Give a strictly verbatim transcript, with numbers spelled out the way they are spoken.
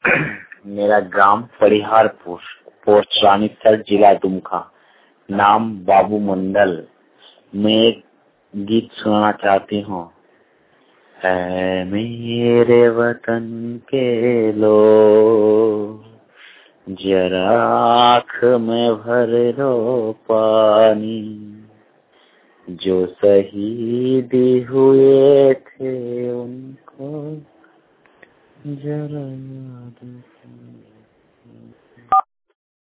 मेरा ग्राम परिहारपुर, पोस्ट रानीसर, जिला दुमका, नाम बाबू मंडल। मैं एक गीत सुनाना चाहती हूँ। ऐ मेरे वतन के लोग, जरा आँख में भर लो पानी, जो शहीद हुए थे उनको जरा